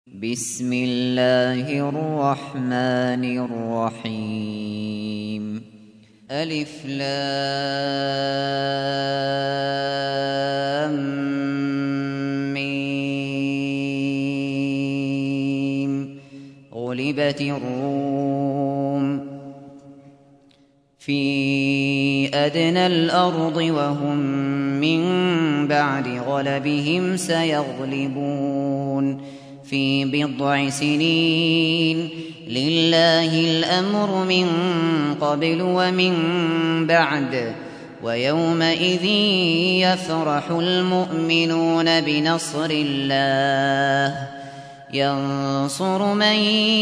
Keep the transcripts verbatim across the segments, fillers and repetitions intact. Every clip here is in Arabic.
بسم الله الرحمن الرحيم ألف لام ميم غلبت الروم في أدنى الأرض وهم من بعد غلبهم سيغلبون في بضع سنين لله الأمر من قبل ومن بعد ويومئذ يفرح المؤمنون بنصر الله ينصر من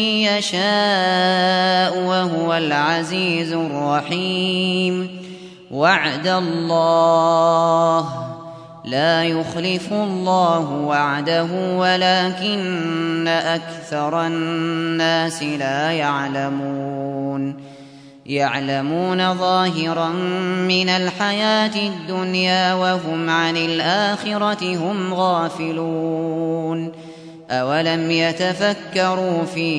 يشاء وهو العزيز الرحيم وعد الله لا يخلف الله وعده ولكن أكثر الناس لا يعلمون يعلمون ظاهرا من الحياة الدنيا وهم عن الآخرة هم غافلون أولم يتفكروا في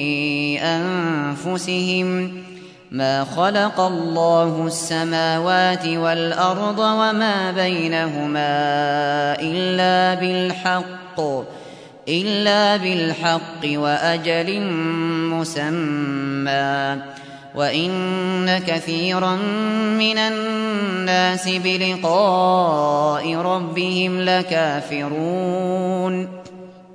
أنفسهم ما خلق الله السماوات والأرض وما بينهما إلا بالحق إلا بالحق وأجل مسمى وإن كثيرا من الناس بلقاء ربهم لكافرون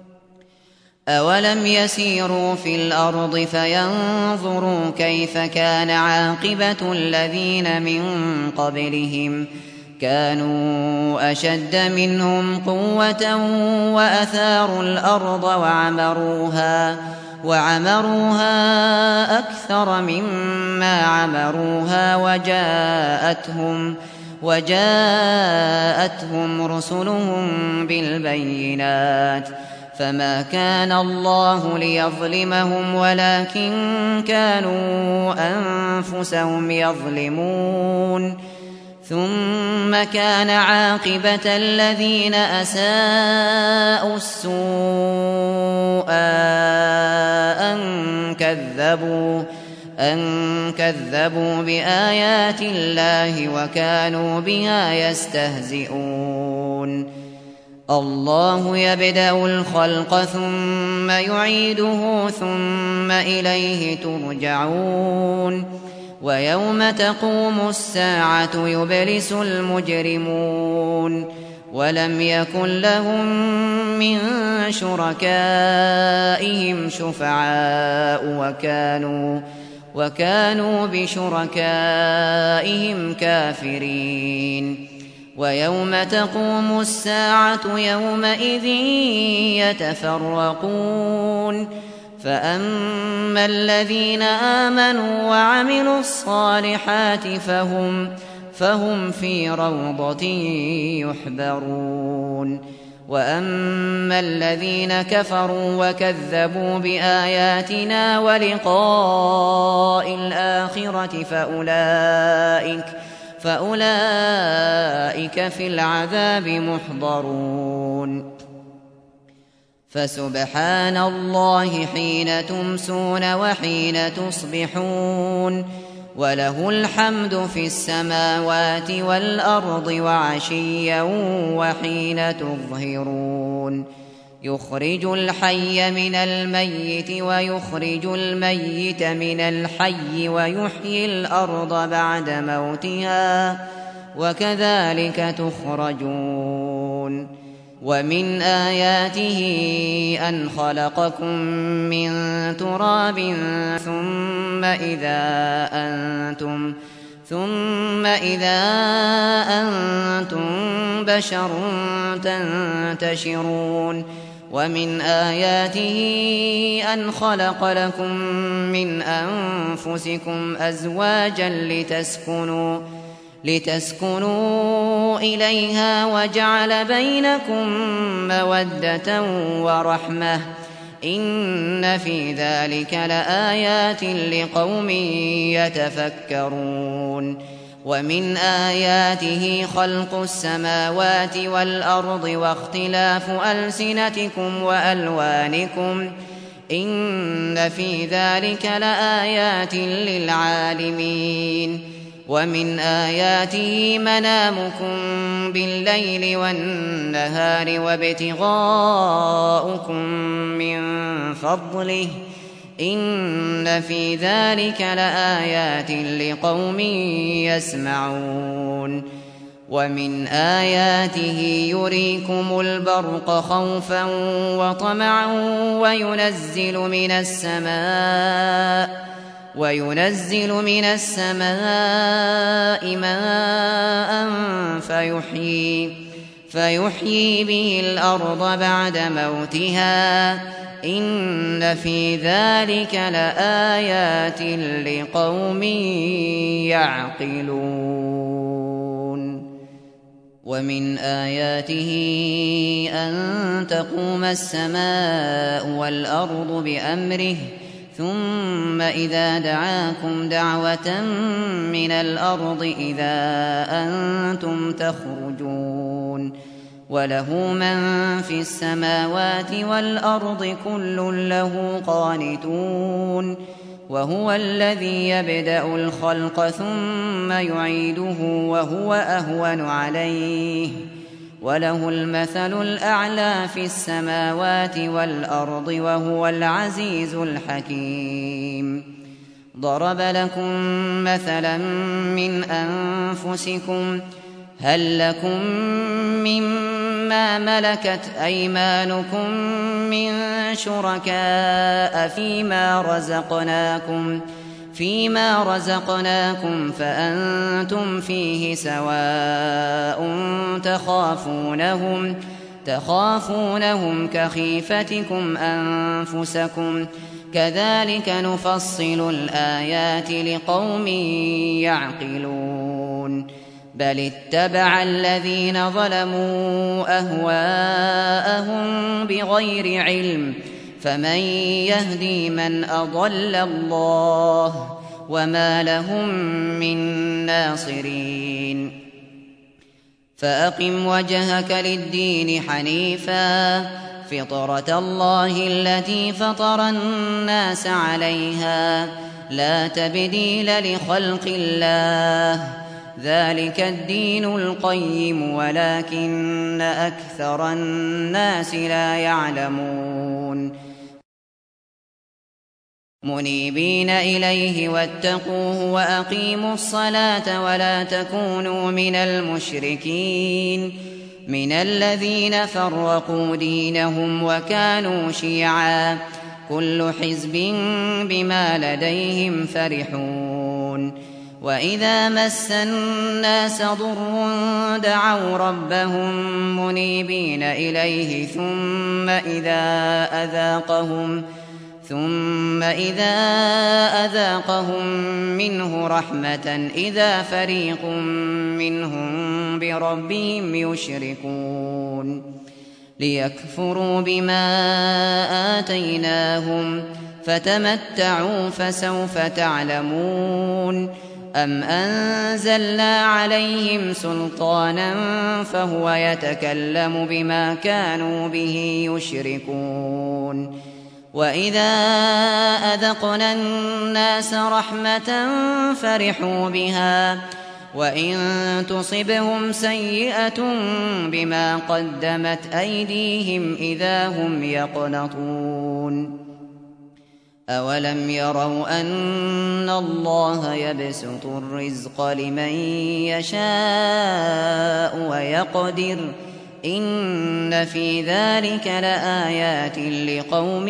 أولم يسيروا في الأرض فينظروا كيف كان عاقبة الذين من قبلهم كانوا أشد منهم قوة وأثاروا الأرض وعمروها وعمروها أكثر مما عمروها وجاءتهم وجاءتهم رسلهم بالبينات فما كان الله ليظلمهم ولكن كانوا أنفسهم يظلمون ثم كان عاقبة الذين أساءوا السوء أن كذبوا أن كذبوا بآيات الله وكانوا بها يستهزئون الله يبدأ الخلق ثم يعيده ثم إليه ترجعون ويوم تقوم الساعة يبلس المجرمون ولم يكن لهم من شركائهم شفعاء وكانوا وكانوا بشركائهم كافرين ويوم تقوم الساعة يومئذ يتفرقون فأما الذين آمنوا وعملوا الصالحات فهم, فهم في روضة يحبرون وأما الذين كفروا وكذبوا بآياتنا ولقاء الآخرة فأولئك فأولئك في العذاب محضرون فسبحان الله حين تمسون وحين تصبحون وله الحمد في السماوات والأرض وعشيا وحين تظهرون يخرج الحي من الميت ويخرج الميت من الحي ويحيي الأرض بعد موتها وكذلك تخرجون ومن آياته أن خلقكم من تراب ثم إذا أنتم ثم إذا أنتم بشر تنتشرون ومن آياته أن خلق لكم من أنفسكم أزواجا لتسكنوا لتسكنوا إليها وجعل بينكم مودة ورحمة إن في ذلك لآيات لقوم يتفكرون ومن آياته خلق السماوات والأرض واختلاف ألسنتكم وألوانكم إن في ذلك لآيات للعالمين ومن آياته منامكم بالليل والنهار وابتغاؤكم من فضله إن في ذلك لآيات لقوم يسمعون ومن آياته يريكم البرق خوفا وطمعا وينزل من السماء وينزل من السماء ماء فيحيي فيحيي به الأرض بعد موتها إن في ذلك لآيات لقوم يعقلون ومن آياته أن تقوم السماء والأرض بأمره ثم إذا دعاكم دعوة من الأرض إذا أنتم تخرجون وله من في السماوات والأرض كل له قانتون وهو الذي يبدأ الخلق ثم يعيده وهو أهون عليه وله المثل الأعلى في السماوات والأرض وهو العزيز الحكيم ضرب لكم مثلا من أنفسكم هل لكم مما ملكت أيمانكم من شركاء فيما رزقناكم فيما رزقناكم فأنتم فيه سواء تخافونهم تخافونهم كخيفتكم أنفسكم كذلك نفصل الآيات لقوم يعقلون بل اتبع الذين ظلموا أهواءهم بغير علم فمن يهدي من أضل الله وما لهم من ناصرين فأقم وجهك للدين حنيفا فطرة الله التي فطر الناس عليها لا تبديل لخلق الله ذلك الدين القيم ولكن أكثر الناس لا يعلمون منيبين إليه واتقوه وأقيموا الصلاة ولا تكونوا من المشركين من الذين فرقوا دينهم وكانوا شيعا كل حزب بما لديهم فرحون وإذا مس الناس ضر دعوا ربهم منيبين إليه ثم إذا أذاقهم ثم إذا أذاقهم منه رحمة إذا فريق منهم بربهم يشركون ليكفروا بما آتيناهم فتمتعوا فسوف تعلمون أم أنزلنا عليهم سلطانا فهو يتكلم بما كانوا به يشركون وإذا أذقنا الناس رحمة فرحوا بها وإن تصبهم سيئة بما قدمت أيديهم إذا هم يقنطون أولم يروا أن الله يبسط الرزق لمن يشاء ويقدر إن في ذلك لآيات لقوم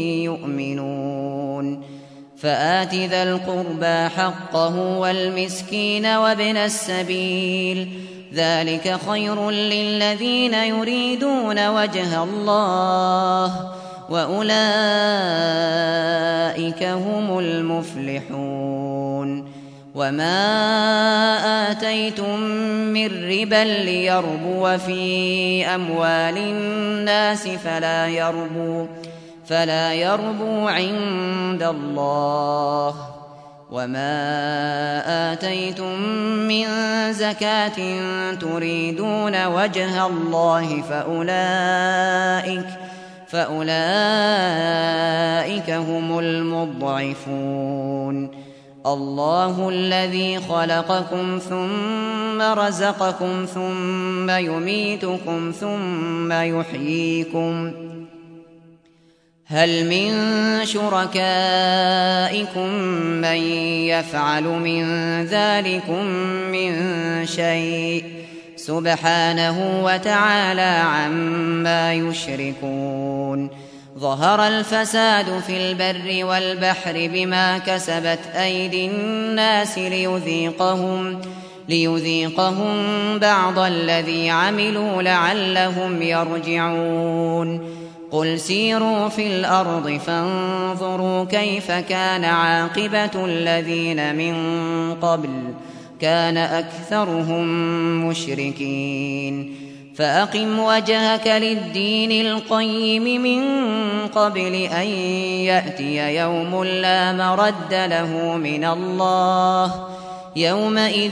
يؤمنون فآت ذا القربى حقه والمسكين وابن السبيل ذلك خير للذين يريدون وجه الله وأولئك هم المفلحون وما آتيتم من ربا ليربو في أموال الناس فلا يربو فلا يربو عند الله وما آتيتم من زكاة تريدون وجه الله فأولئك, فأولئك هم المضعفون. الله الذي خلقكم ثم رزقكم ثم يميتكم ثم يحييكم. هل من شركائكم من يفعل من ذلكم من شيء؟ سبحانه وتعالى عما يشركون. ظهر الفساد في البر والبحر بما كسبت أيدي الناس ليذيقهم, ليذيقهم بعض الذي عملوا لعلهم يرجعون. قل سيروا في الأرض فانظروا كيف كان عاقبة الذين من قبل كان أكثرهم مشركين. فأقم وجهك للدين القيم من قبل أن يأتي يوم لا مرد له من الله يومئذ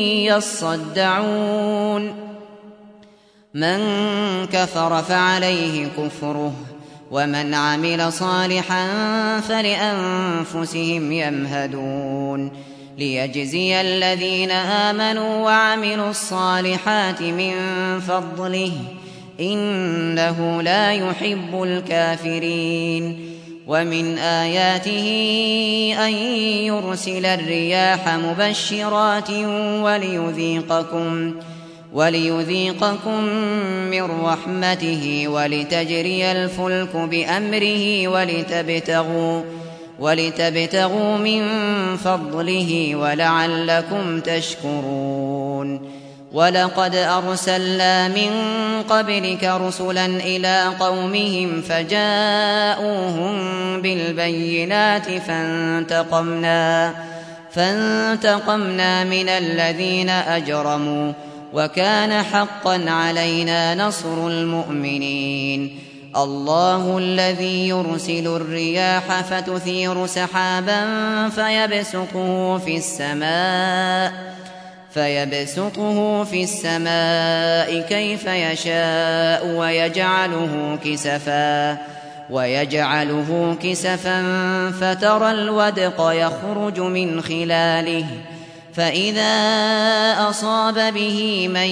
يصدعون. من كفر فعليه كفره ومن عمل صالحا فلأنفسهم يمهدون. ليجزي الذين آمنوا وعملوا الصالحات من فضله إنه لا يحب الكافرين. ومن آياته أن يرسل الرياح مبشرات وليذيقكم وليذيقكم من رحمته ولتجري الفلك بأمره ولتبتغوا ولتبتغوا من فضله ولعلكم تشكرون. ولقد أرسلنا من قبلك رسلا إلى قومهم فجاءوهم بالبينات فانتقمنا, فانتقمنا من الذين أجرموا وكان حقا علينا نصر المؤمنين. الله الذي يرسل الرياح فتثير سحابا فيبسطه في السماء فيبسطه في السماء كيف يشاء ويجعله كسفا ويجعله كسفا فترى الودق يخرج من خلاله فإذا أصاب به من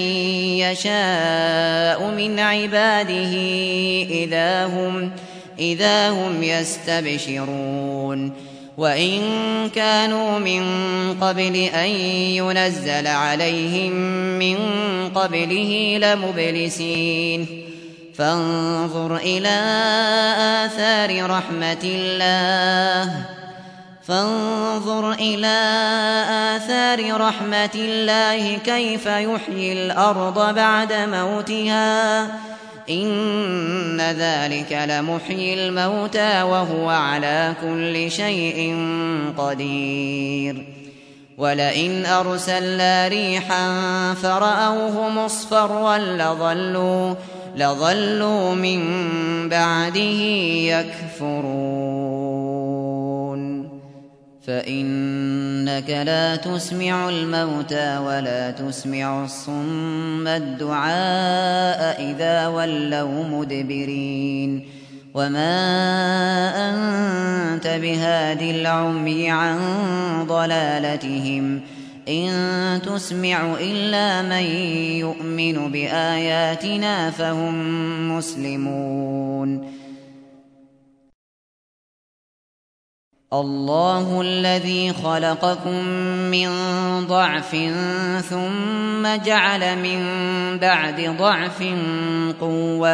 يشاء من عباده إذا هم, إذا هم يستبشرون. وإن كانوا من قبل أن ينزل عليهم من قبله لمبلسين. فانظر إلى آثار رحمة الله فانظر إلى آثار رحمة الله كيف يحيي الأرض بعد موتها إن ذلك لمحيي الموتى وهو على كل شيء قدير. ولئن أرسلنا ريحا فرأوه مصفرا لظلوا, لظلوا من بعده يكفرون. فإنك لا تسمع الموتى ولا تسمع الصم الدعاء إذا ولوا مدبرين. وما أنت بهادي العمي عن ضلالتهم إن تسمع إلا من يؤمن بآياتنا فهم مسلمون. الله الذي خلقكم من ضعف ثم جعل من بعد ضعف قوة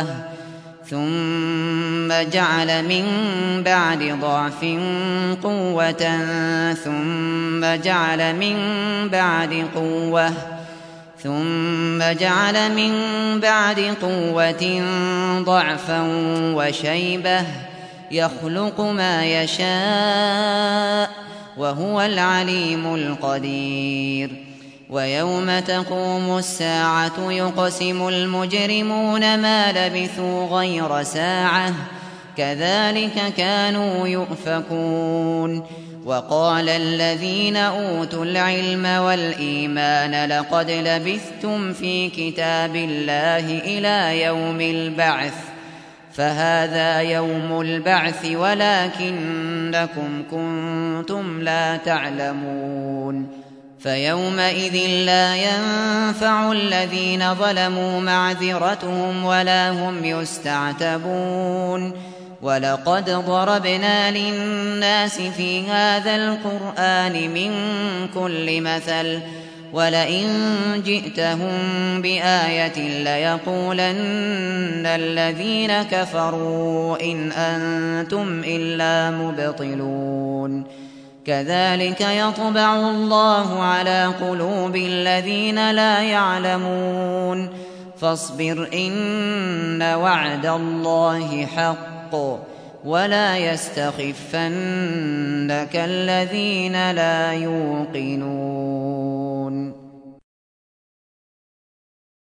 ثم جعل من بعد ضعف قوة ثم جعل من بعد قوة ثم جعل من بعد قوة ضعفا وشيبة يخلق ما يشاء وهو العليم القدير. ويوم تقوم الساعة يقسم المجرمون ما لبثوا غير ساعة كذلك كانوا يؤفكون. وقال الذين أوتوا العلم والإيمان لقد لبثتم في كتاب الله إلى يوم البعث فهذا يوم البعث ولكنكم كنتم لا تعلمون. فيومئذ لا ينفع الذين ظلموا معذرتهم ولا هم يستعتبون. ولقد ضربنا للناس في هذا القرآن من كل مثل ولئن جئتهم بآية ليقولن الذين كفروا إن أنتم إلا مبطلون. كذلك يطبع الله على قلوب الذين لا يعلمون. فاصبر إن وعد الله حق ولا يستخفنك الذين لا يوقنون.